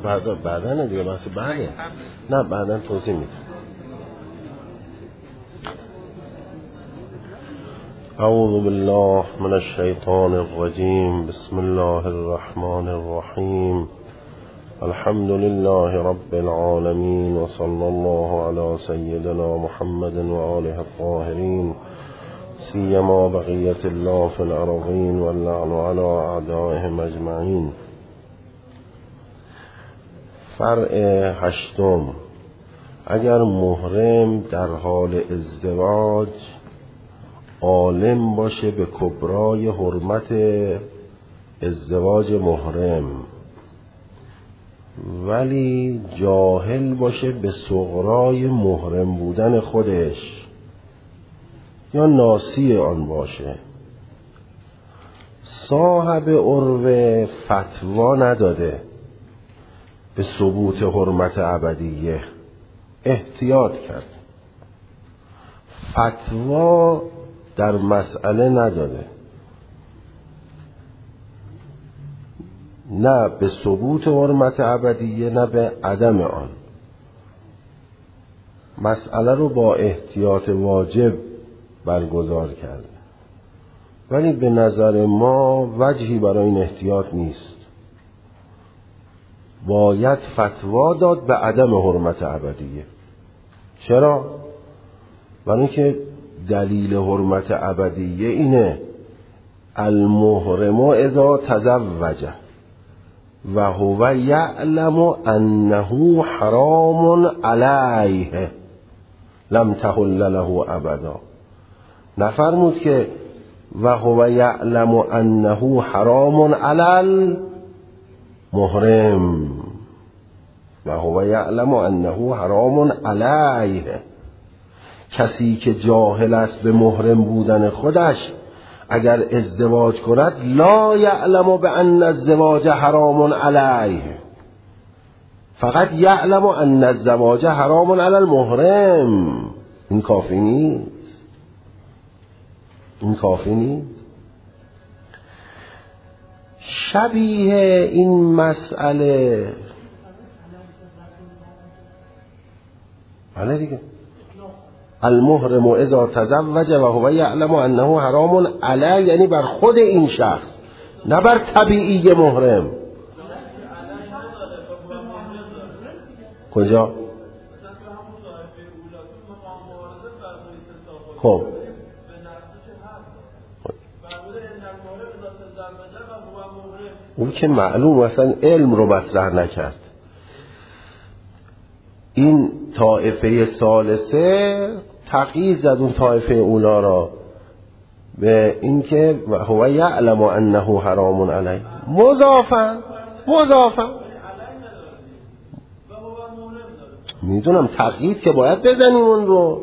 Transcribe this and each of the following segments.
بعدا دیگه بحث بعده. نه بعدا توضیح میدم. اعوذ بالله من الشیطان الرجیم. بسم الله الرحمن الرحیم. الحمد لله رب العالمین و صلی الله علی سیدنا محمد و آله الطاهرین سیما بقیت الله فی الارضین واللعن علی اعدائهم اجمعین. فرع هشتم: اگر محرم در حال ازدواج عالم باشه به کبرای حرمت ازدواج محرم ولی جاهل باشه به صغرای محرم بودن خودش یا ناسی آن باشه، صاحب عروه فتوا نداده به ثبوت حرمت ابدیه، احتیاط کرد، فتوا در مسئله نداده، نه به ثبوت حرمت ابدیه نه به عدم آن. مسئله رو با احتیاط واجب برگزار کرد، ولی به نظر ما وجهی برای این احتیاط نیست. باید فتوا داد به عدم حرمت ابدیه. چرا؟ برای اینکه دلیل حرمت ابدیه اینه: المحرم اذا تزوج و هو یعلم انه حرام علیه لم تحل له ابدا. نفرمود که و هو یعلم انه حرام علی المحرم، و هو یعلم انه حرام علیه. کسی که جاهل است به محرم بودن خودش اگر ازدواج کند لا یعلم بان الزواج حرام علیه، فقط یعلم ان الزواج حرام علی المحرم. این کافی نیست. این کافی نیست. شبیه این مسئله بله دیگه، المحرم اذا تزوج و هو یعلم انه حرام علی، یعنی بر خود این شخص، نه بر طبیعی محرم. کجا؟ خب اون که معلوم اصلا علم رو مطرح نکرد. این طائفه ثالثه تقیید زد اون طائفه اولا را به این که هو یعلم انه حرام علیه، مضافا میدونم تقیید که باید بزنیم اون رو.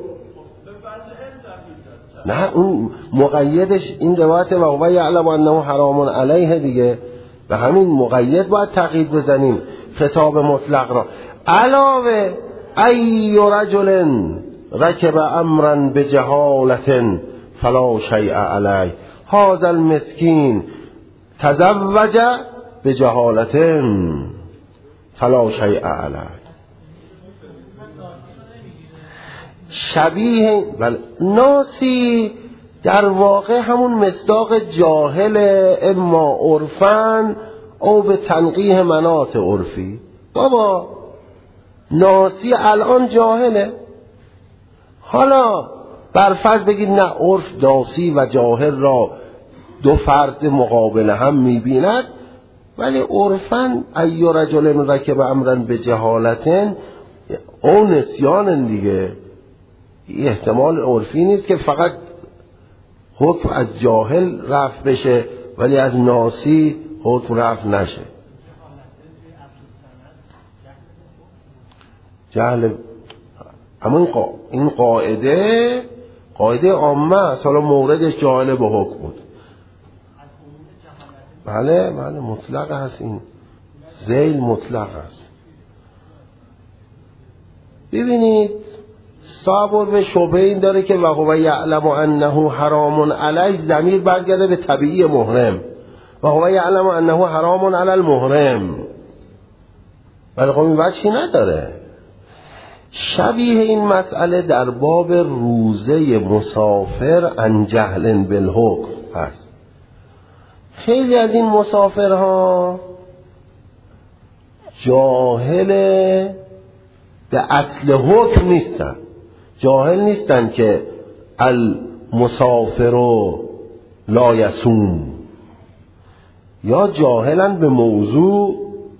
نه اون مقیدش این روایت و هو یعلم انه حرام علیه دیگه، به همین مقید باید تقیید بزنیم خطاب مطلق را. علاوه ای رجل رکب امرا بجهالة فلا شیء علیه هذا المسکین تزوج بجهالة فلا شیء علیه. شبیه ناسی در واقع همون مصداق جاهل، اما عرفاً او به تنقیح مناط عرفی. بابا ناسی الان جاهله، حالا برفرض بگید نه عرف ناسی و جاهل را دو فرد مقابل هم میبیند، ولی عرفاً ای رجل رکب امرا بجهالة او نسیان دیگه. احتمال عرفی نیست که فقط حکم از جاهل رفع بشه ولی از ناسی حکم رفع نشه. جهل. اما این قاعده عامه است، حالا موردش جاهل به حکم بود. بله مطلق هست، این ذیل مطلق هست. ببینید صابر به شبه این داره که و هو یعلم انه حرام علیه، ضمیر برگرده به طبیعی محرم. و هو یعلم انه حرام علی المحرم. ولی خب این وجهی نداره. شبیه این مسئله در باب روزه مسافر عن جهل بالحکم هست. خیلی از این مسافرها جاهل به اصل حکم نیستن، جاهل نیستن که المسافر لا یصوم، یا جاهلن به موضوع،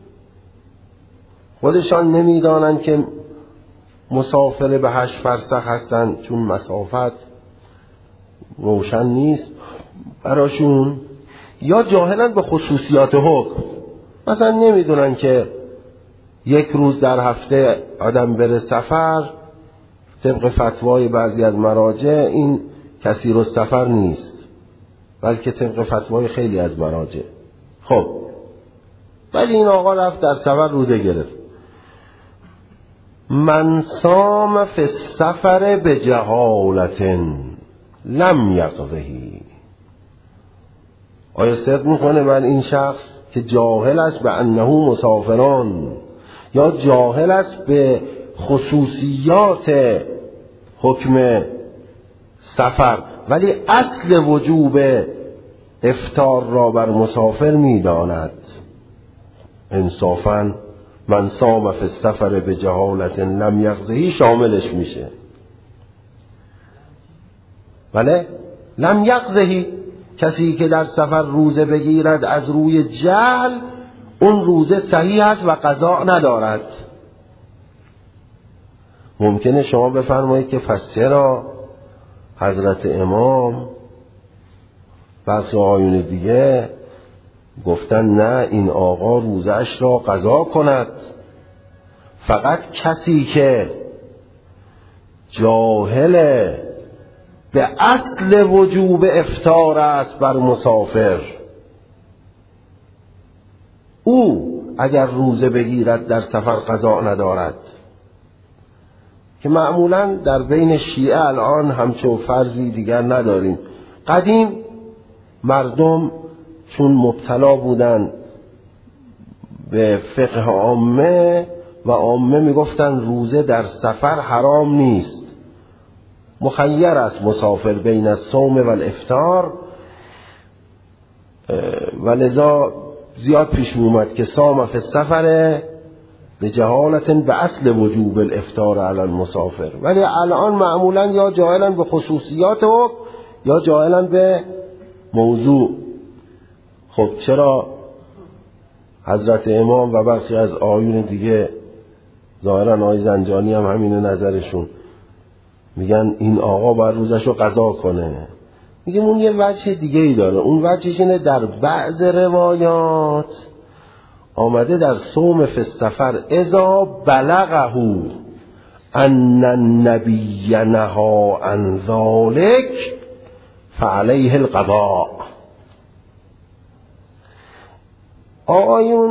خودشان نمیدانن که مسافر به 8 فرسخ هستن چون مسافت روشن نیست براشون، یا جاهلن به خصوصیات حکم، مثلا نمیدونن که 1 روز در هفته آدم بره سفر طبق فتوای بعضی از مراجع این کثیر السفر نیست، بلکه طبق فتوای خیلی از مراجع. خب ولی این آقا رفت در سفر روزه گرفت. من صام فی السفر بجهالت لم یقضه. آیا صدق میکنه من این شخص که جاهل است به انه مسافران، یا جاهل است به خصوصیات حکم سفر، ولی اصل وجوب افطار را بر مسافر میداند؟ انصافاً من صام فی السفر بجهالت لم یقضه شاملش میشه. بله لم یقضه، کسی که در سفر روزه بگیرد از روی جهل اون روزه صحیح است و قضا ندارد. ممکنه شما بفرمایید که پس چرا حضرت امام برخی آیون دیگه گفتن نه این آقا روزش را قضا کند، فقط کسی که جاهل به اصل وجوب افطار است بر مسافر، او اگر روزه بگیرد در سفر قضا ندارد، که معمولا در بین شیعه الان همچون فرضی دیگر نداریم. قدیم مردم چون مبتلا بودن به فقه عامه و عامه میگفتن روزه در سفر حرام نیست، مخیر است مسافر بین الصوم و الافطار، و لذا زیاد پیش اومد که صام فی السفر به جهالت به اصل وجوب الافطار علی المسافر. ولی الان معمولا یا جاهلن به خصوصیات حکم یا جاهلن به موضوع. خب چرا حضرت امام و برخی از آیون دیگه، ظاهرا آقای زنجانی هم همینه نظرشون، میگن این آقا باید روزشو قضا کنه؟ میگم اون یه وجه دیگه ای داره. اون وجهش اینه در بعض روایات آمده در صوم فی السفر اذا بلغه ان النبی نهی عن ذلک فعلیه القضاء. آقایون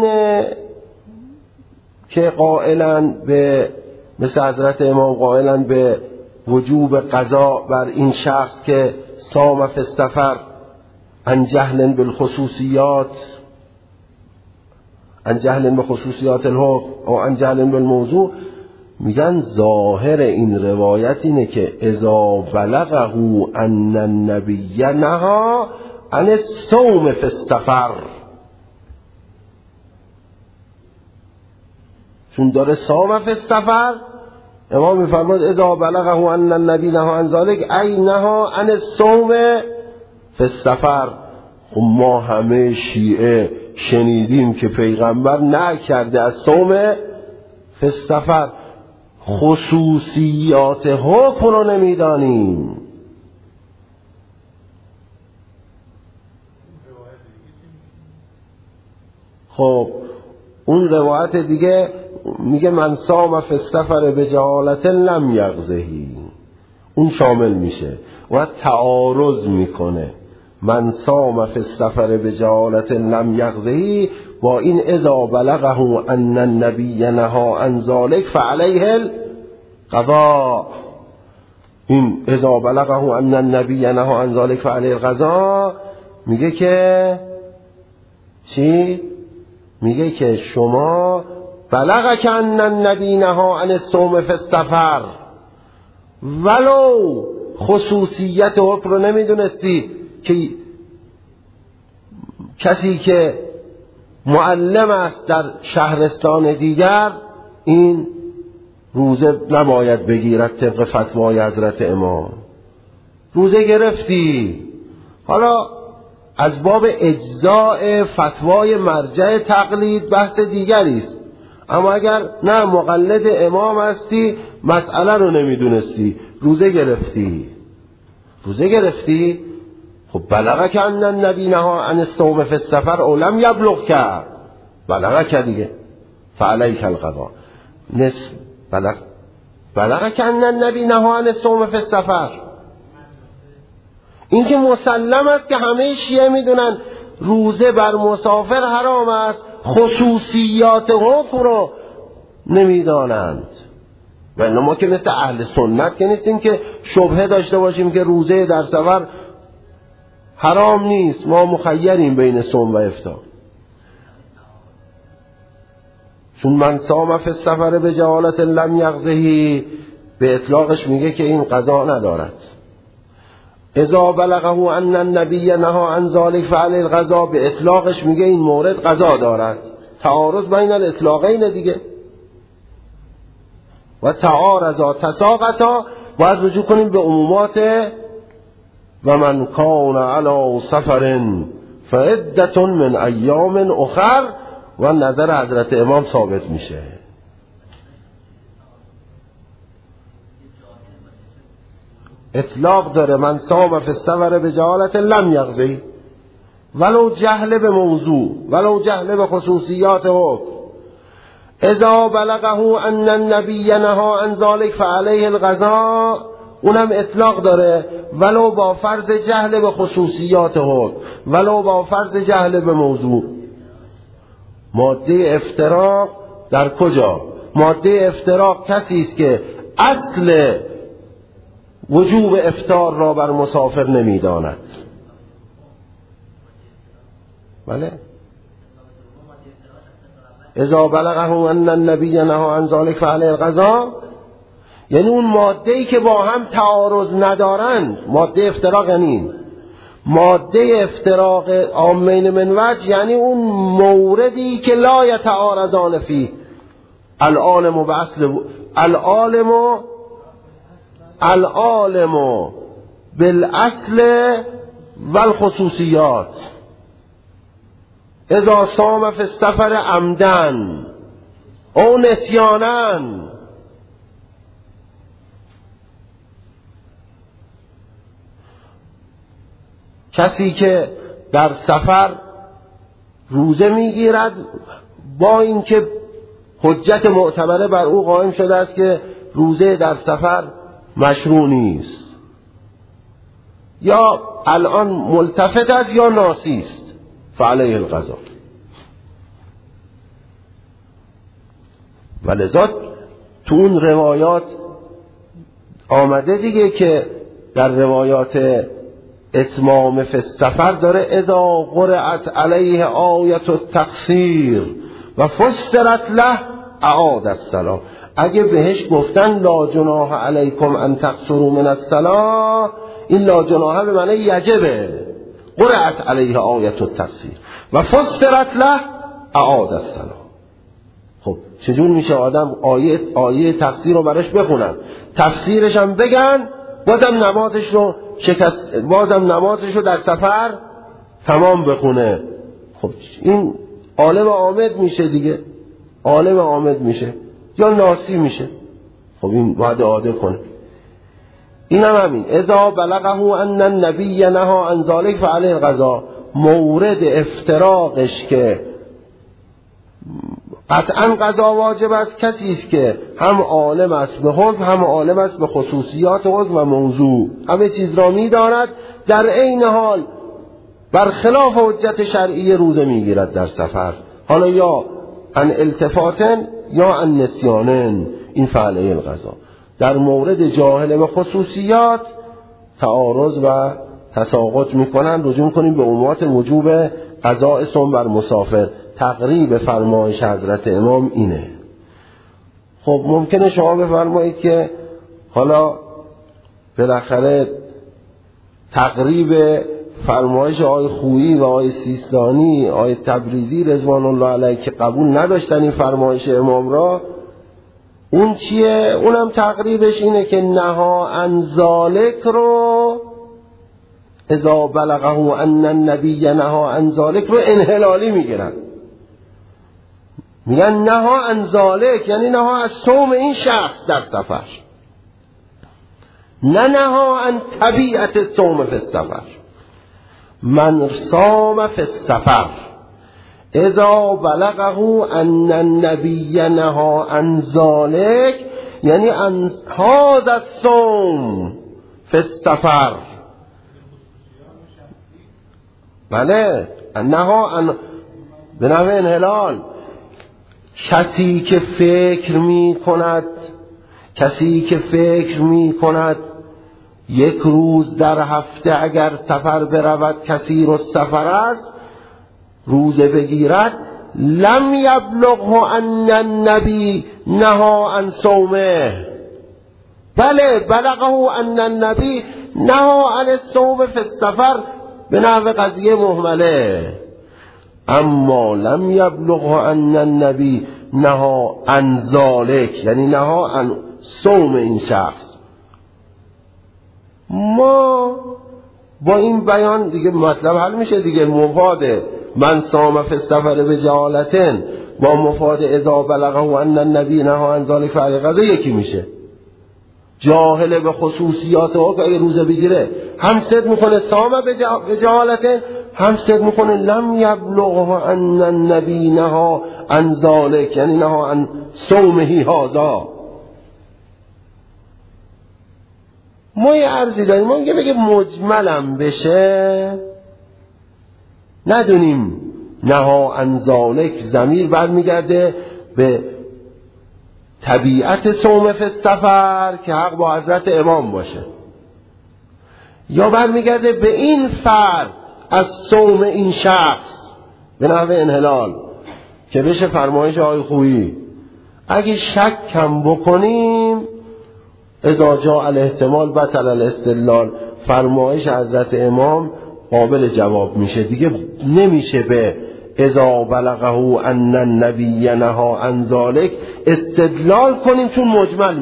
که قائلن به مثل حضرت امام قائلن به وجوب قضا بر این شخص که صام فی السفر عن جهل بالخصوصیات، عن جهل بخصوصیات الحکم او عن جهل بالموضوع، میگن ظاهر این روایت اینه که اذا بلغه ان النبی نهی عن الصوم فی السفر، چون داره صام فی السفر، امام میفرماد اذا بلغه ان النبی نهی عن ذلک ای نهی عن الصوم فی السفر. خب ما همه شیعه شنیدیم که پیغمبر نهی کرده از صوم فی السفر، خصوصیات حکم رو نمیدانیم. خب اون روایت دیگه میگه من صام فی السفر بجهالت لم یقضه، اون شامل میشه و تعارض میکنه من صام فی السفر بجهالت لم یقضه با این اذا بلغه ان النبی نهی عن ذلک فعلیه القضاء. این اذا بلغه ان النبی نهی عن ذلک فعلیه القضاء میگه که چی؟ میگه که شما بلغک ان النبی نهی عن الصوم فی السفر، ولو خصوصیت حکم رو نمیدونستی که کسی که معلم است در شهرستان دیگر این روزه نباید بگیرد طبق فتوای حضرت امام. روزه گرفتی، حالا از باب اجزاء فتوای مرجع تقلید بحث دیگری است، اما اگر نه مقلد امام هستی مسئله رو نمیدونستی، روزه گرفتی خب بلغک ان النبی نهی عن الصوم فی السفر او لم یبلغ کرد، بلغک دیگه فعلیک القضاء. بلغک ان النبی نهی عن الصوم فی السفر، این که مسلم است که همه شیعه میدونن روزه بر مسافر حرام است، خصوصیات حکم رو نمیدانند. و ما که مثل اهل سنت که نیستیم که شبهه داشته باشیم که روزه در سفر حرام نیست، ما مخیریم بین صوم و افطار. چون من صام فی السفر به جهالت لم یقضه، به اطلاقش میگه که این قضا ندارد. اذا بلغه ان النبی نهی عن ذلک فعلی القضاء، به اطلاقش میگه این مورد قضا دارد. تعارض بین الاطلاقین دیگه. و تعارضا تساقطا، باید رجوع کنیم به عمومات و من کان علی سفر فعدة من ایام اخر، و نظر حضرت امام ثابت میشه. اطلاق داره من صام فی السفر به جهالت لم یقضی، ولو جهل به موضوع، ولو جهل به خصوصیات حکم. اذا بلغه ان النبی نهی عن ذلک فعلیه القضاء، اونم اطلاق داره ولو با فرض جهل به خصوصیات حکم، ولو با فرض جهل به موضوع. ماده افتراق در کجا؟ ماده افتراق کسی است که اصل وجوب افطار را بر مسافر نمیداند. بله. اذا بلغه ان النبی نهی عن ذلک فعلی القضاء، یعنی اون ماده‌ای که با هم تعارض ندارند. ماده افتراق یعنی ماده افتراق عامین من وجه، یعنی اون موردی که لا یتعارضان فیه. العالم باصل العالم بالاصل والخصوصیات. اذا صام فی السفر عمدن او نسیانن، کسی که در سفر روزه میگیرد با اینکه حجت معتبره بر او قائم شده است که روزه در سفر مشروع نیست، یا الان ملتفت است یا ناسی است، فعلیه القضاء. ولذا تو اون روایات آمده دیگه که در روایات اتمام فی السفر داره اذا قرأت علیه آیت التقصیر و فسرت له اعاد الصلاة. اگه بهش گفتن لا جناح علیکم ان تقصروا من الصلاة، این لا جناح به معنی یجبه. قرأت علیه آیت التقصیر و فسرت له اعاد الصلاة. خب چجور میشه آدم آیه تقصیر رو برش بخونن، تفسیرش هم بگن، بازم نمازش رو در سفر تمام بخونه؟ خب این عالم عامد میشه دیگه، عالم عامد میشه یا ناسی میشه. خب این باید عاده کنه. این هم همین اذا بلغه ان النبی نهی عن ذلک فعلیه القضاء، مورد افتراقش که قطعا قضا واجب است کسی است که هم عالم است به حکم، هم عالم است به خصوصیات حکم و موضوع، همه چیز را می‌داند، در عین حال برخلاف حجت شرعی روزه میگیرد در سفر، حالا یا عن التفاتن یا عن نسیانن. این فعلیه القضاء. در مورد جاهل به خصوصیات تعارض و تساقط میکنن. رجوع کنیم به عمومات وجوب قضاء صوم بر مسافر. تقریب فرمایش حضرت امام اینه. خب ممکنه شما بفرمایید که حالا بالاخره تقریب فرمایش آقای خویی و آقای سیستانی، آقای تبریزی رضوان الله علیه که قبول نداشتن این فرمایش امام را، اون چیه؟ اونم تقریبش اینه که نها عن ذالک رو اذا بلغه ان النبی نها عن ذالک رو انحلالی میگیرن، میگن نها عن ذالک یعنی نها از صوم این شخص در سفر، نه نها عن طبیعت صوم فی السفر. من صام فی السفر اذا بلغه ان النبی نها عن ذالک یعنی عن هذا الصوم فی السفر. بله، نها عن به نحو انحلال. کسی که فکر می کند یک روز در هفته اگر سفر برود کثیر السفر است، روزه بگیرد، لم یبلغه ان النبی نها عن صومه. بله، بلغه ان النبی نها عن الصوم فی السفر به نحو قضیه مهمله، اما لم یبلغه ان النبی نها عن ذالک یعنی نها عن صوم این شخص. ما با این بیان دیگه مطلب حل میشه دیگه. مفاد من صام فی السفر بجهالتن با مفاد اذا بلغه ان النبی نها عن ذالک فعل یکی میشه. جاهل به خصوصیات او که روزه بگیره هم صد میکنه صام بجهالتن، هم صد میکنه لم یبلغه ان النبی نها عن ذالک یعنی نها عن صومه هذا. ما یه عرضی داریم، ما بگه مجملم بشه ندونیم نها عن ذالک ضمیر برمیگرده به طبیعت صوم فی السفر که حق با حضرت امام باشه، یا برمیگرده به این فرد از صوم این شخص به نحو انحلال که بشه فرمایش آقای خویی. اگه شک کم بکنیم اذا جاء الاحتمال بطل الاستدلال، فرمایش حضرت امام قابل جواب میشه دیگه. نمیشه به اذا بلغه ان النبی نها عن ذالک استدلال کنیم چون مجمل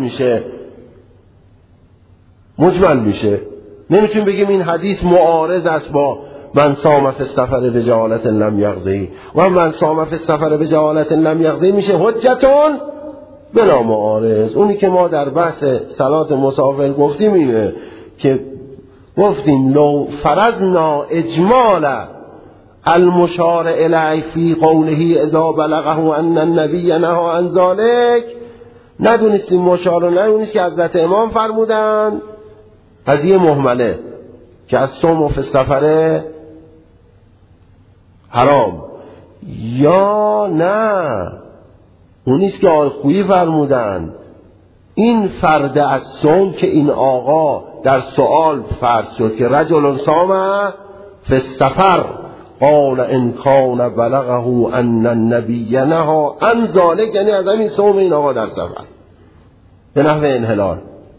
میشه. نمیتونیم بگیم این حدیث معارض است با من صام فی السفر بجهالت لم یقضی و من صام فی السفر بجهالت لم یقضی میشه حجتون بلا معارض. اونی که ما در بحث صلات مسافر گفتیم اینه که گفتیم لو فرضنا اجمال المشار الیه فی قوله اذا بلغه ان النبی نها عن ذالک، ندونستیم مشار ندونست که حضرت امام فرمودن قضیه مهمله که از صوم فی السفر حرام، یا نه اونیست که آقای خویی فرمودن این فرد از صوم که این آقا در سؤال فرض شد که رجل صام فی السفر قال ان کان بلغه ان النبی نها عن ذالک یعنی از همین صوم این آقا در سفر به نحو انحلال.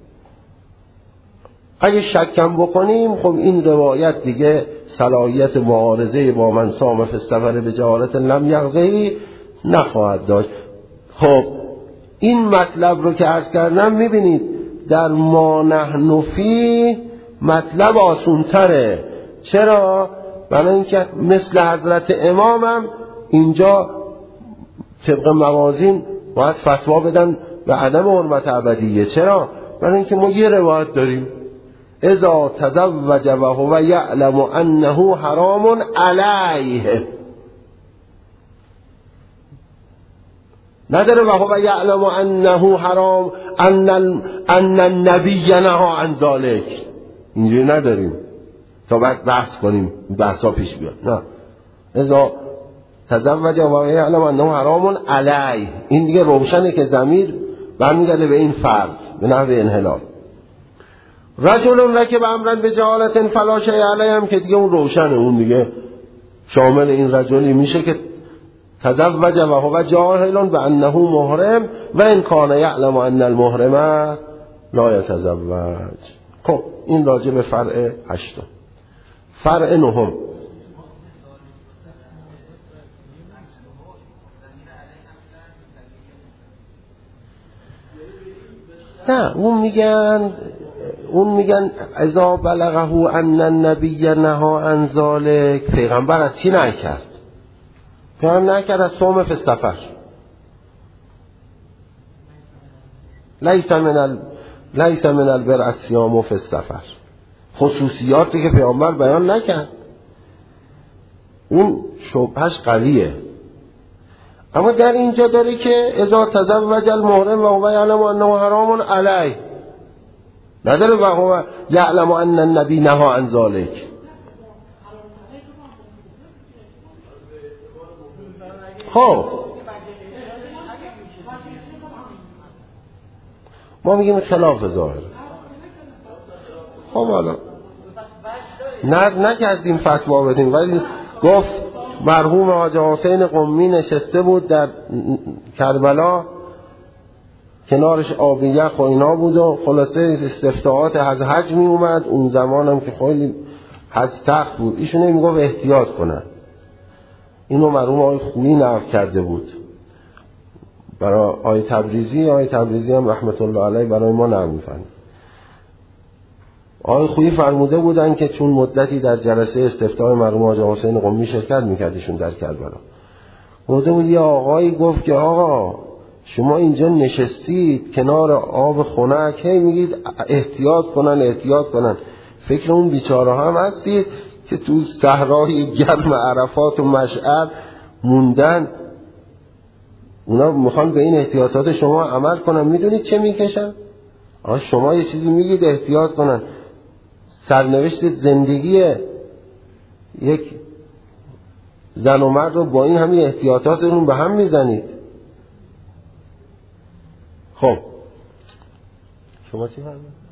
اگه شکم بکنیم خب این روایت دیگه صلاحیت معارضه با من صام فی السفر بجهالت لم یقضی نخواهد داشت. خب این مطلب رو که عرض کردم میبینید در ما نحن فی مطلب آسونتره. چرا؟ برای اینکه مثل حضرت امامم اینجا طبق موازین باید فتوا بدن به عدم حرمت ابدیه. چرا؟ برای اینکه ما یه روایت داریم اذا تزوج و هو یعلم انه حرام علیه، نداره و هو یعلم انه حرام ان النبی نها عن ذالک، اینجوری نداریم تا بعد بحث کنیم بحثا پیش بیاد. نه، اذا تزوج و هو یعلم انه حرام علیه، این دیگه روشنه که ضمیر برمیگرده به این فرد به نحو انحلال. رجل رکب امرا بجهالت فلا شیء علیه هم که دیگه اون روشنه، اون دیگه شامل این رجلی میشه که تزوج و هو جاهل بانه محرم و ان کان یعلم ان المحرم لا یتزوج. خب این راجع به فرع 8. فرع 9. نه اون میگن اذا بلغه ان النبی نهى عن ذلک. پیغمبر از چی نکرد؟ پیغمبر نکرد از صوم فی السفر. لیس من البر الصیام فی السفر. خصوصیاتی که پیغمبر بیان نکرد اون شبهش قویه. اما در اینجا داره که اذا تزوج المحرم و هو یعلم انه حرام علیه، نداره و هو یعلم ان النبی نهى عن ذلک. خب ما میگیم خلاف ظاهر. خب حالا نکردیم فتوا بدیم، ولی گفت مرحوم حاج حسین قمی نشسته بود در کربلا، کنارش آب یخ و اینا بود و خلاصه استفتاحات از حج می اومد. اون زمان هم که خیلی حج سخت بود، ایشون میگفت احتیاط کنن. اینو مرحوم آقای خویی نقل کرده بود برای آقای تبریزی هم رحمت الله علیه برای ما نقل می‌فرمود. آقای خویی فرموده بودن که چون مدتی در جلسه استفتاح مرحوم حاج حسین قمی شرکت می‌کردشون در کربلا، گفته بود یه آقایی گفت که آقا شما اینجا نشستید کنار آب خنک، هی میگید احتیاط کنن. فکر اون بیچاره هم هستید که تو صحرای گرم عرفات و مشعر موندن، اونا میخوان به این احتیاطات شما عمل کنن. میدونید چه میکشن؟ شما یه چیزی میگید احتیاط کنن، سرنوشت زندگی یک زن و مرد رو با این همین احتیاطاتتون به هم میزنید. خب شما چی فرمایید؟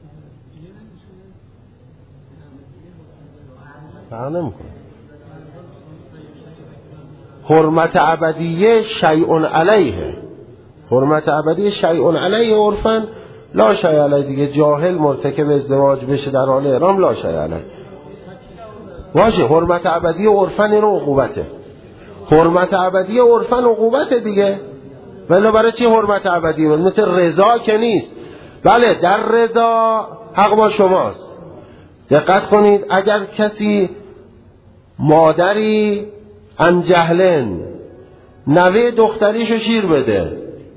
فرق نمی‌کنه. حرمت ابدیه شیء علیه، حرمت ابدیه شیء علیه عرفاً لا شیء علیه. دیگه جاهل مرتکب ازدواج بشه در حال احرام لا شیء علیه باشه. حرمت ابدیه عرفاً این عقوبته. حرمت ابدیه عرفاً عقوبته دیگه. ولی برای چی حرمت ابدیه؟ مثل رضا که نیست. بله در رضا حق با شماست. دقت کنید، اگر کسی مادری ان جهلن نوه دختریشو شیر بده،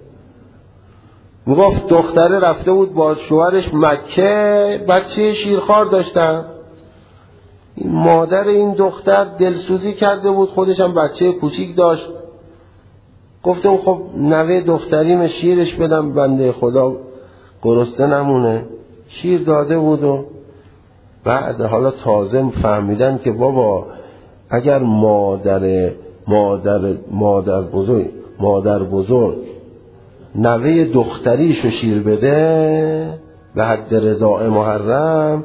میگفت دختره رفته بود با شوهرش مکه، بچه شیرخوار داشتن، این مادر این دختر دلسوزی کرده بود، خودش هم بچه کوچیک داشت، گفتم خب نوه دختریم شیرش بدم بنده خدا گرسنه نمونه. شیر داده بود و بعد حالا تازه فهمیدن که بابا اگر مادر بزرگ نوه دختریشو شیر بده به حد رضاع محرم،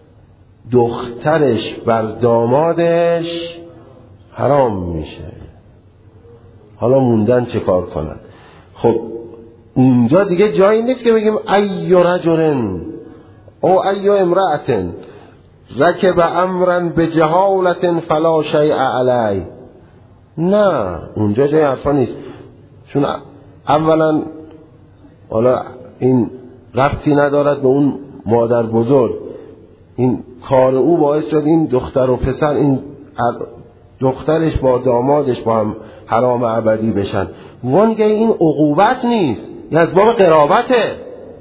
دخترش بر دامادش حرام میشه. حالا موندن چه کار کنن؟ خب اونجا دیگه جایی نیست که بگیم ای رجلن او ای امرأتن رکب امرن به جهالت فلا شیء علی. نه اونجا جای حرفا نیست، چون اولا حالا این ربطی ندارد به اون مادر بزرگ. این کار او باعث شد این دختر و پسر، این دخترش با دامادش با هم حرام ابدی بشن. وانگه این عقوبت نیست، این از باب قرابته.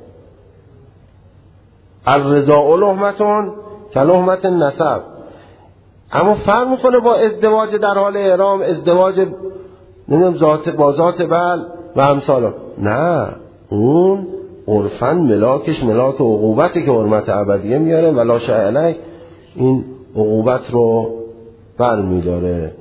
الرضاء لحمتون که لحمت نسب. اما فرق میکنه با ازدواج در حال احرام، ازدواج با ذات بل و امثال. نه اون عرفاً ملاکش ملاک عقوبتی که حرمت ابدیه میاره ولا شیء علیه، این عقوبت رو برمیداره.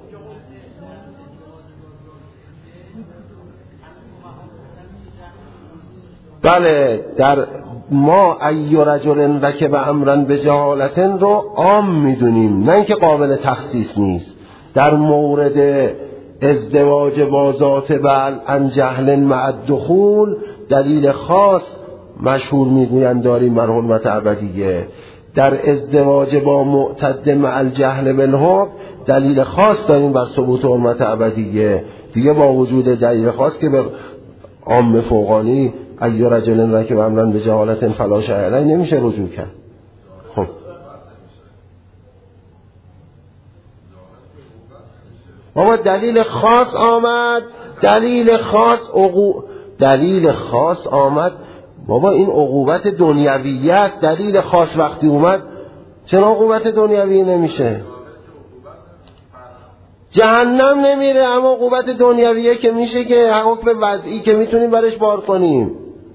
بله در ما ای رجل رکب امرن به جهالتن رو عام میدونیم، نه اینکه قابل تخصیص نیست. در مورد ازدواج با ذات بعل عن جهل مع الدخول دلیل خاص مشهور میگویند داریم بر حرمت ابدیه. در ازدواج با معتد مع الجهل بالحکم دلیل خاص داریم بر ثبوت حرمت ابدیه. دیگه با وجود دلیل خاص که به عام فوقانی ای رجل رکب امرا به جهالت فلا شیء علیه نمیشه رجوع کرد. خب بابا دلیل خاص آمد، دلیل خاص آمد بابا، این عقوبت دنیویه است. دلیل خاص وقتی اومد چرا عقوبت دنیویه نمیشه؟ جهنم نمیره، اما عقوبت دنیویه که میشه که حکم وضعی که میتونیم برش بار کنیم.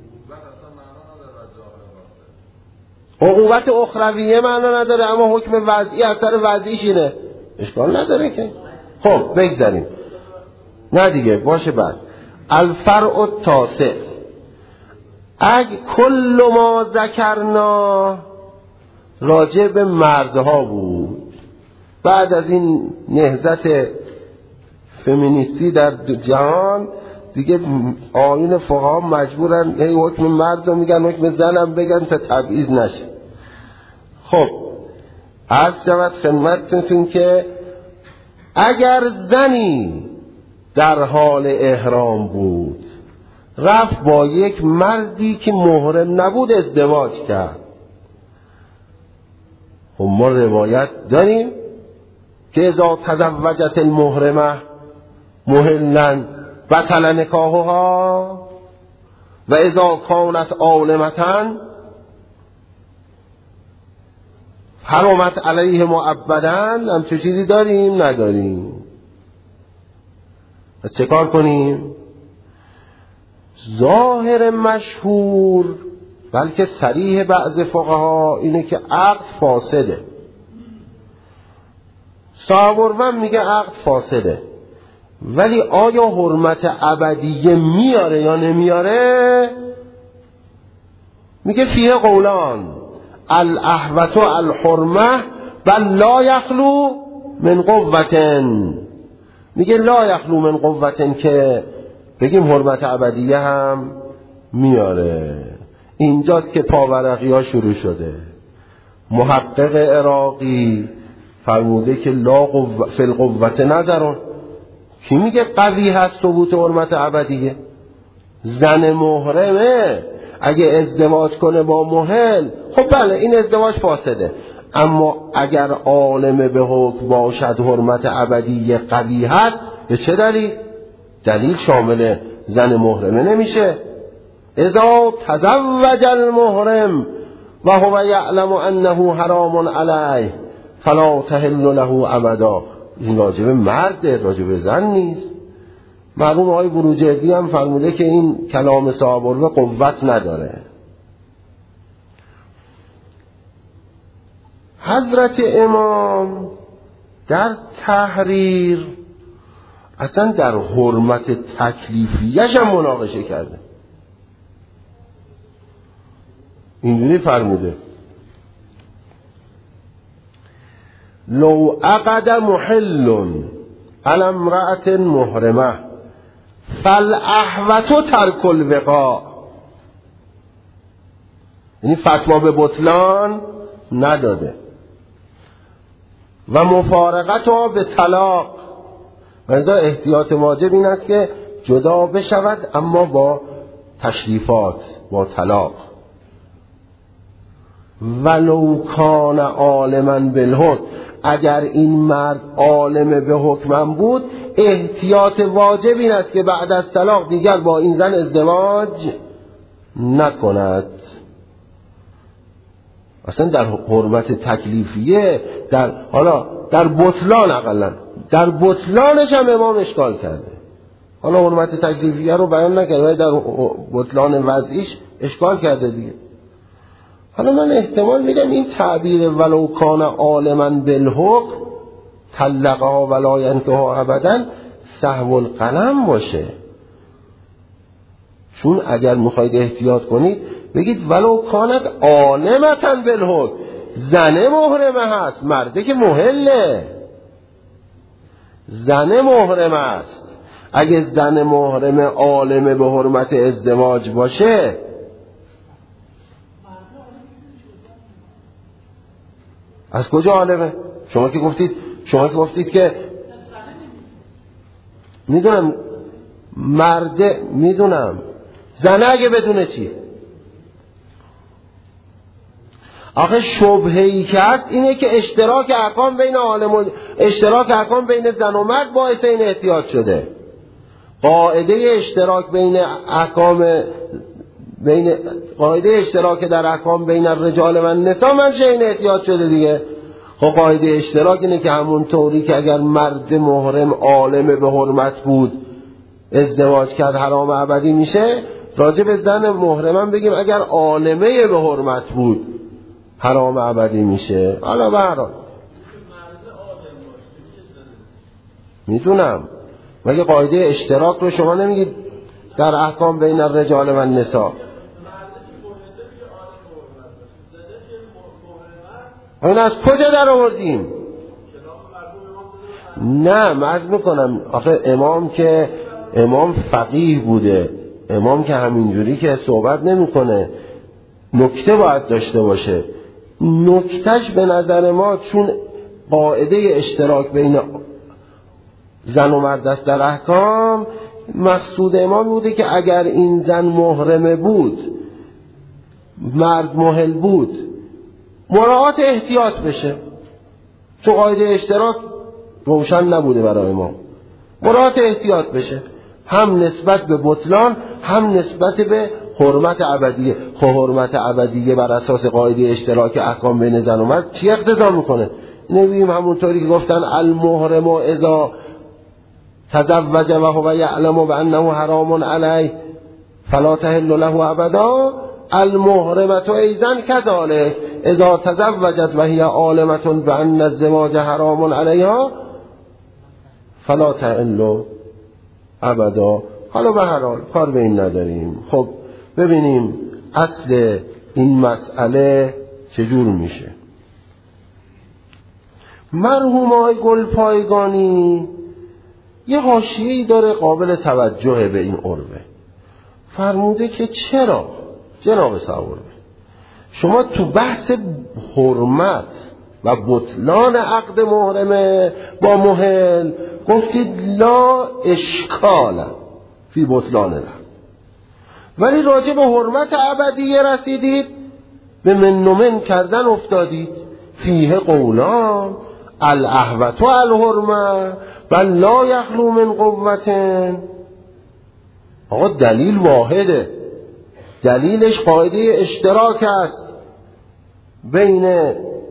عقوبت اخرویه معنا نداره، اما حکم وضعی اثر وضعیش اینه، اشکال نداره که. خب بگذاریم، نه دیگه باشه. بعد الفرع التاسع، اگه کل ما ذکرنا راجع به مردها بود، بعد از این نهضت فمینیستی در جهان دیگه آیین فقها مجبورن هی حکم مرد رو میگن، حکم زنم بگن تا تبعیض نشه. خب عرض شود خدمتتون که اگر زنی در حال احرام بود رفت با یک مردی که محرم نبود ازدواج کرد، خب ما روایت داریم که اذا تزوجت المحرمه محلا بطل نکاحها و اذا کانت عالمة حرمت علیه مؤبدا. همچه چیزی داریم نداریم؟ پس چه کار کنیم؟ ظاهر مشهور بلکه صریح بعض فقها اینه که عقد فاسده. صاحب میگه عقد فاسده، ولی آیا حرمت ابدیه میاره یا نمیاره؟ میگه فیه قولان الاحوط الحرمه بل لا یخلو من قوتن. میگه لا یخلو من قوتن که بگیم حرمت ابدیه هم میاره. اینجاست که پاورقی ها شروع شده. محقق عراقی فرموده که لا فی القوت نظرون. کی میگه قوی هست ثبوت حرمت ابدیه؟ زن محرمه اگه ازدواج کنه با محل، خب بله این ازدواج فاسده، اما اگر عالم به حکم باشد حرمت ابدیه قوی هست، به چه دلیل؟ دلیل شامل زن محرمه نمیشه. اذا تزوج المحرم و هو یعلم انه حرام علیه فلا تحل له ابدا. این راجب مرده، راجب زن نیست. مرحوم آقای بروجردی هم فرموده که این کلام صاحب الوه قوت نداره. حضرت امام در تحریر اصلا در حرمت تکلیفیش هم مناقشه کرده. اینجوری فرموده لو عقد محل على امرأة محرمه فالاحوط ترک الوقاء. یعنی فتوا به بطلان نداده و مفارقتها به طلاق. منظور احتیاط واجب این است که جدا بشود اما با تشریفات، با طلاق. ولو کان عالما بالحکم، اگر این مرد عالم به حکمم بود احتیاط واجب این است که بعد از طلاق دیگر با این زن ازدواج نکند. اصلا در حرمت تکلیفیه، حالا در بطلان، اقلا در بطلانش هم امام اشکال کرده. حالا حرمت تکلیفیه رو بیان نکرده ولی در بطلان وضعیش اشکال کرده دیگه. حالا من احتمال میدم این تعبیر ولو کان عالما بالحکم طلقها ولا ینکحها ابدا سهو القلم باشه. چون اگر میخواید احتیاط کنید بگید ولو کانت عالمتا بالحکم، زنه محرمه هست، مرده که محله. زن محرم است. اگه زن محرم عالمه به حرمت ازدواج باشه، از کجا عالمه؟ شما که گفتید که میدونم مرده، میدونم زنه اگه بدونه چی؟ آخه شبهه‌ای که هست اینه که اشتراک احکام بین اشتراک احکام بین زن و مرد باعث این احتیاط شده. قاعده اشتراک در احکام بین الرجال و النساء منشأ این احتیاط شده دیگه. خب قاعده اشتراک اینه که همون طوری که اگر مرد محرم عالم به حرمت بود ازدواج کرد حرام ابدی میشه، راجع به زن محرمم بگیم اگر عالمه به حرمت بود حرام ابدی میشه. حالا به هر حال میدونم، مگه قاعده اشتراک رو شما نمیگید در احکام بین الرجال و النساء؟ این از کجا در آوردیم؟ نه مرز میکنم، آخه امام فقیه بوده، امام که همینجوری که صحبت نمیکنه، نکته باید داشته باشه. نکتهش به نظر ما چون قاعده اشتراک بین زن و مرد است در احکام، مقصود امام بوده که اگر این زن محرمه بود مرد محل بود مراعات احتیاط بشه، چون قاعده اشتراک روشن نبوده برای ما، مراعات احتیاط بشه، هم نسبت به بطلان هم نسبت به حرمت ابدیه. خب حرمت ابدیه بر اساس قاعده اشتراک احکام بین زن و مرد چی اقتضا میکنه؟ نبیم همونطوری که گفتن المحرم اذا تزوج و هو یعلم بانه حرام علیه فلا تحل له ابدا، المحرمة ایضا کذالک اذا تزوجت و هی عالمة بان الزواج حرام علیها فلا تحل ابدا. حالا به هر حال کار به این نداریم. خب ببینیم اصل این مسئله چجور میشه. مرحوم آقای گلپایگانی یه حاشیه‌ای داره قابل توجه به این عربه. فرموده که چرا جناب صاحب شما تو بحث حرمت و بطلان عقد محرمه با محل گفتید لا اشکال فی بطلان له، ولی راجع به حرمت ابدیه رسیدید به من و من کردن افتادید. فیه قولان الاحوط و الحرمه و لا یخلو من قوتن. آقا دلیل واحده، دلیلش قاعده اشتراک است بین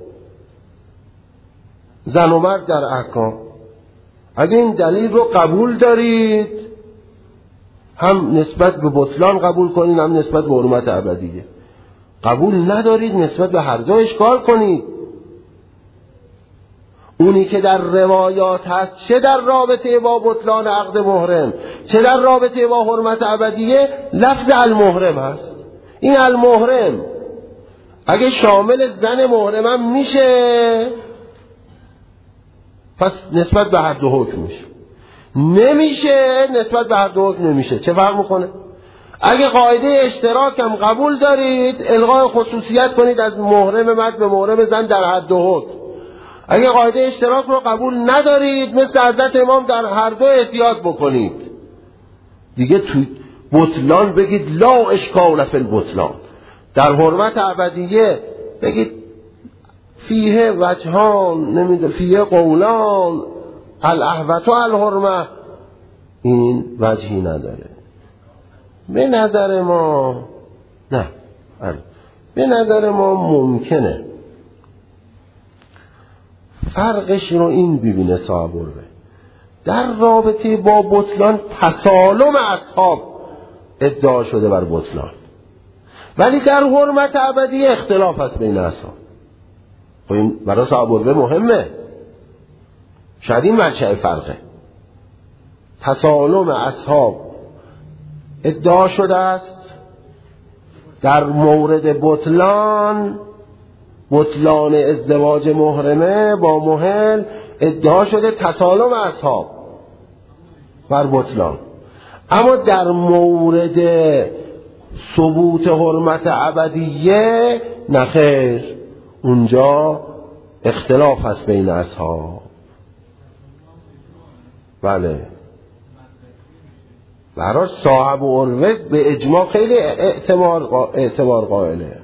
زن و مرد در احکام. اگه این دلیل رو قبول دارید هم نسبت به بطلان قبول کنید هم نسبت به حرمت ابدیه. قبول ندارید نسبت به هر دو اشکال کنید. اونی که در روایات هست چه در رابطه با بطلان عقد محرم چه در رابطه با حرمت ابدیه لفظ المحرم هست. این المحرم اگه شامل زن محرم هم میشه پس نسبت به هر دو حکم میشه، نمیشه نسبت به هر دو حکم نمیشه. چه فرق میکنه؟ اگه قاعده اشتراک هم قبول دارید الغای خصوصیت کنید از محرم مرد به محرم زن در هر دو حکم. اگه قاعده اشتراک رو قبول ندارید مثل حضرت امام در هر دو احتیاط بکنید دیگه. توی بطلان بگید لا اشکال فی البطلان، در حرمت ابدیه بگید فیه وجهان فیه قولان الاحوط و الحرمه. این وجهی نداره به نظر ما. نه به نظر ما ممکنه فرقش رو این ببینه صاحب عربه. در رابطه با بطلان تسالم اصحاب ادعا شده بر بطلان، ولی در حرمت ابدی اختلاف هست بین اصحاب. خب این برای صاحب عربه مهمه، شاید این منشأ فرقه. تسالم اصحاب ادعا شده است در مورد بطلان ازدواج محرمه با محل ادعا شده تسالم اصحاب بر بطلان. اما در مورد ثبوت حرمت ابدیه نخیر، اونجا اختلاف هست بین اصحاب. بله برای صاحب عروه به اجماع خیلی اعتبار قائله.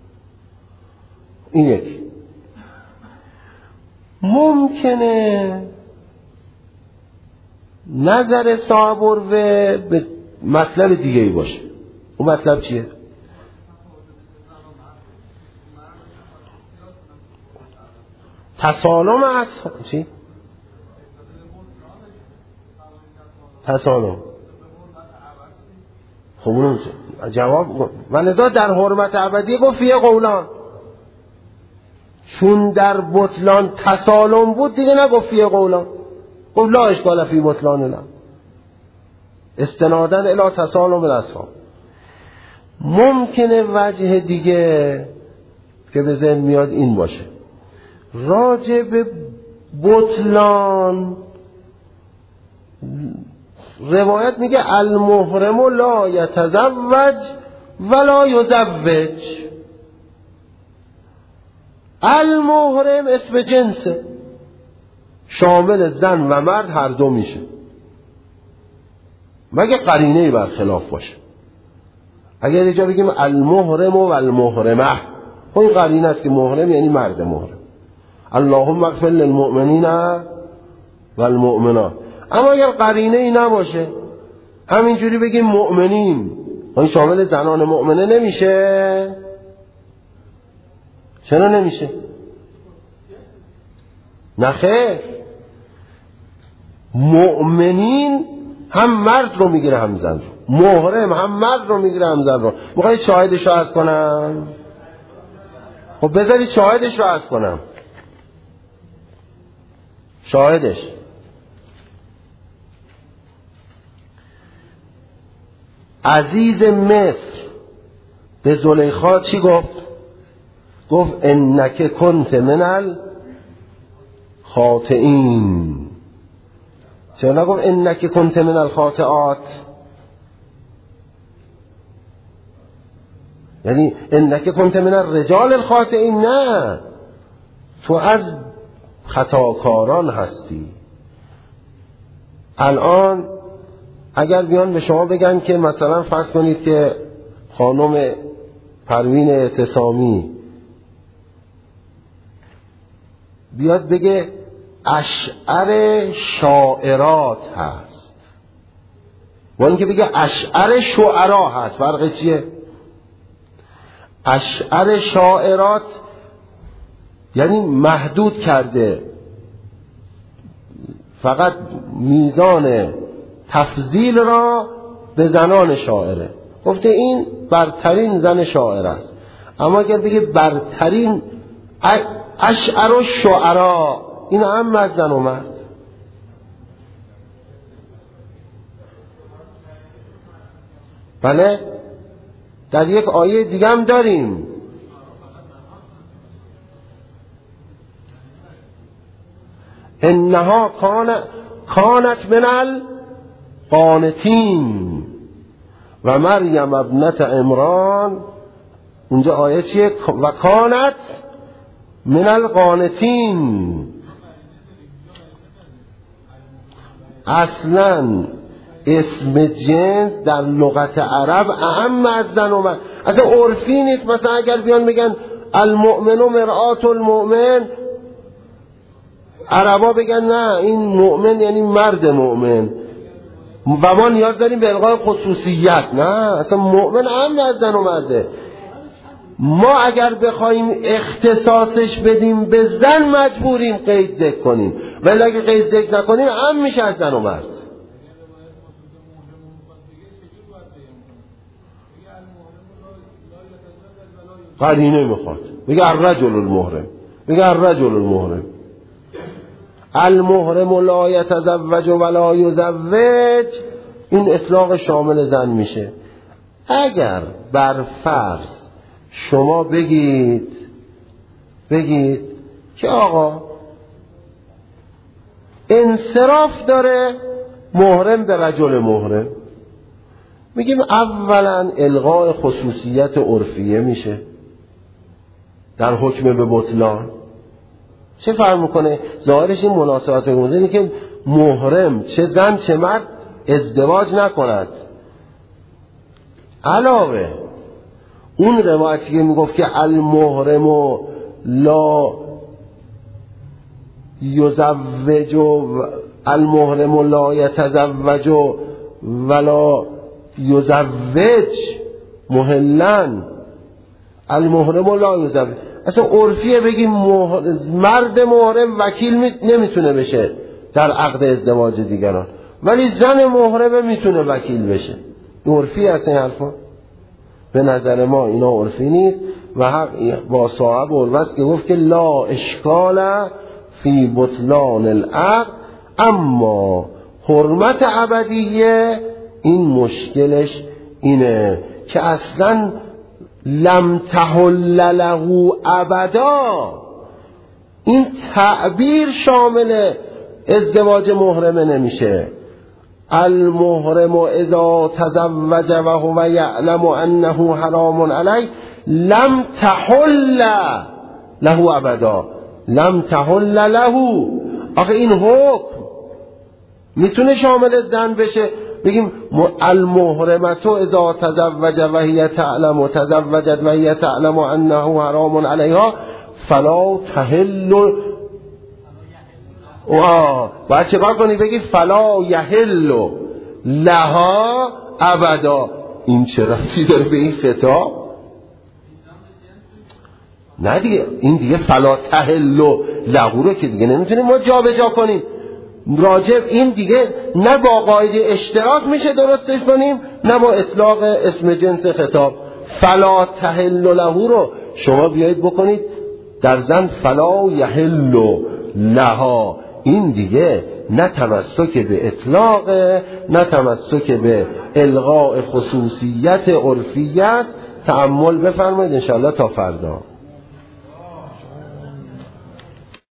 این یک. ممکنه نظر صاحب عروه به مطلب دیگه ای باشه. اون مطلب چیه؟ تسالم اصحاب. چی؟ تسالم. خب اون جواب و لذا در حرمت ابدی گفت فیه قولان، چون در بطلان تسالم بود دیگه نگفت فیه قولان، گفت لا اشکال فی بطلان نه، استنادن الی تسالم الاصحاب. ممکنه وجه دیگه که به ذهن میاد این باشه، راجع به بطلان روایت میگه المحرم لا یتزوج ولا یزوج. المحرم اسم جنسه، شامل زن و مرد هر دو میشه، مگه قرینه‌ای برخلاف باشه. اگر اینجا بگیم المحرم و المحرمه، این قرینه است که محرم یعنی مرد محرم. اللهم اغفر للمؤمنین والمؤمنات. اما اگر قرینه ای نباشه، همینجوری بگیم مؤمنین، این شامل زنان مؤمنه نمیشه؟ چرا نمیشه؟ نخیر، مؤمنین هم مرد رو میگیره هم زن رو، محرم هم مرد رو میگیره هم زن رو. میخواید شاهدش رو عرض کنم؟ خب بذارید شاهدش رو عرض کنم. شاهدش عزیز مصر به زلیخا چی گفت؟ گفت انک کنت من الخاطئین. چرا نگفت انک کنت من الخاطئات؟ یعنی انک کنت من الرجال الخاطئین، نه، تو از خطاکاران هستی. الان اگر بیان به شما بگن که مثلا فرض کنید که خانم پروین اعتصامی بیاد بگه اشعر شاعرات هست، با اینکه بگه اشعر شعرا هست، فرق چیه؟ اشعر شاعرات یعنی محدود کرده، فقط میزان تفضیل را به زنان شاعره، گفته این برترین زن شاعر است. اما اگر بگه برترین اشعر و شعرا، این هم از زن و مرد. بله در یک آیه دیگه هم داریم، انها کانت من القانتین و مریم ابنت عمران. اونجا آیه چیه؟ و کانت من القانتین. اصلا اسم جنس در لغت عرب اهم از زن و مرد، اصلا عرفی نیست. مثلا اگر بیان بگن المؤمن و مرآت المؤمن، عربا بگن نه این مؤمن یعنی مرد مؤمن و ما نیاز داریم به الغای خصوصیت. نه، اصلا مؤمن هم از زن و مرده. ما اگر بخوایم اختصاصش بدیم به زن مجبوریم قید ذکر کنیم، ولی اگه قید ذکر نکنیم هم میشه از زن و مرد. قرینه میخواد بگه الرجل المحرم، بگه الرجل المحرم. المحرم لا یتزوج ولا یزوج، این اطلاق شامل زن میشه. اگر بر فرض شما بگید که آقا انصراف داره محرم به رجل محرم. میگیم اولا الغاء خصوصیت عرفیه میشه در حکم به بطلان. چه فرق میکنه؟ ظاهرش این مناسبت اینه که محرم چه زن چه مرد ازدواج نکند. علاوه اون روایتی که میگفت که المحرم لا یزوج المحرم لا یتزوج ولا یزوج محلن، المحرم لا یزوج. اصلا عرفیه بگیم مرد محرم وکیل نمیتونه بشه در عقد ازدواج دیگران، ولی زن محرمه میتونه وکیل بشه. عرفی هست این حرفا؟ به نظر ما اینا عرفی نیست و حق با صاحب عرفست که گفت که لا اشکال فی بطلان العقد، اما حرمت ابدیه این مشکلش اینه که اصلا لم تحل له ابدا، این تعبیر شامل ازدواج محرمه نمیشه. المحرم اذا تزوج و هو یعلم انه حرام علیه لم تحل له ابدا، لم تحل له. آخه این حکم میتونه شامل زن بشه؟ بگیم المحرمت اذا تزوج و هی تعلم و تزوجت و هی تعلم انه حرام علیها فلا تحل. باید چه کار کنی؟ بگی فلا یحل لها ابدا. این چه ربطی داره به این خطاب؟ نه دیگه، این دیگه فلا تحل له رو که دیگه نمیتونیم ما جا به جا کنیم. راجب این دیگه نه با قاعده اشتراک میشه درستش کنیم نه با اطلاق اسم جنس خطاب. فلا تحل له رو شما بیایید بکنید در زن فلا یحل لها. این دیگه نه تمسک به اطلاق نه تمسک به الغاء خصوصیت عرفیت. تأمل بفرمایید انشاءالله تا فردا.